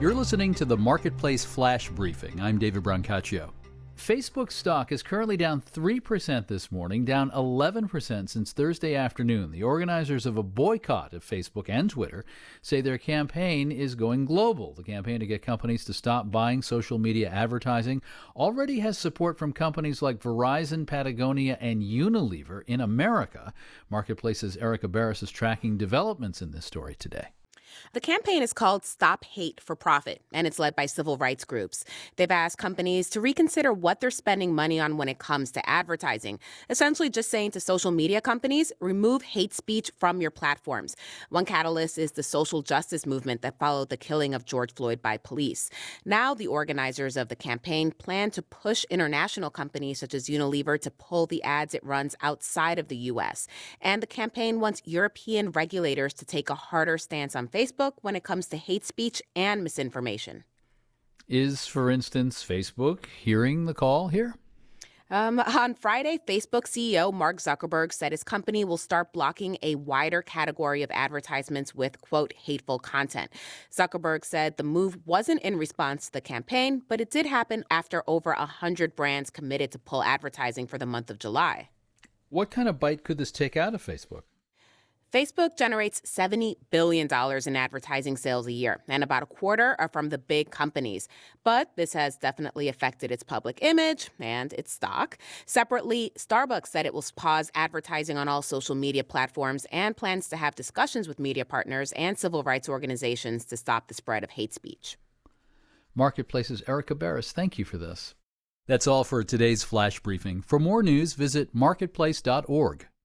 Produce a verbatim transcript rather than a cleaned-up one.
You're listening to the Marketplace Flash Briefing. I'm David Brancaccio. Facebook stock is currently down three percent this morning, down eleven percent since Thursday afternoon. The organizers of a boycott of Facebook and Twitter say their campaign is going global. The campaign to get companies to stop buying social media advertising already has support from companies like Verizon, Patagonia, and Unilever in America. Marketplace's Erica Barris is tracking developments in this story today. The campaign is called Stop Hate for Profit, and it's led by civil rights groups. They've asked companies to reconsider what they're spending money on when it comes to advertising, essentially just saying to social media companies, remove hate speech from your platforms. One catalyst is the social justice movement that followed the killing of George Floyd by police. Now the organizers of the campaign plan to push international companies such as Unilever to pull the ads it runs outside of the U S. And the campaign wants European regulators to take a harder stance on Facebook Facebook when it comes to hate speech and misinformation. Is, for instance, Facebook hearing the call here? Um, on Friday, Facebook C E O Mark Zuckerberg said his company will start blocking a wider category of advertisements with, quote, hateful content. Zuckerberg said the move wasn't in response to the campaign, but it did happen after over one hundred brands committed to pull advertising for the month of July. What kind of bite could this take out of Facebook? Facebook generates seventy billion dollars in advertising sales a year, and about a quarter are from the big companies. But this has definitely affected its public image and its stock. Separately, Starbucks said it will pause advertising on all social media platforms and plans to have discussions with media partners and civil rights organizations to stop the spread of hate speech. Marketplace's Erica Barris, thank you for this. That's all for today's Flash Briefing. For more news, visit marketplace dot org.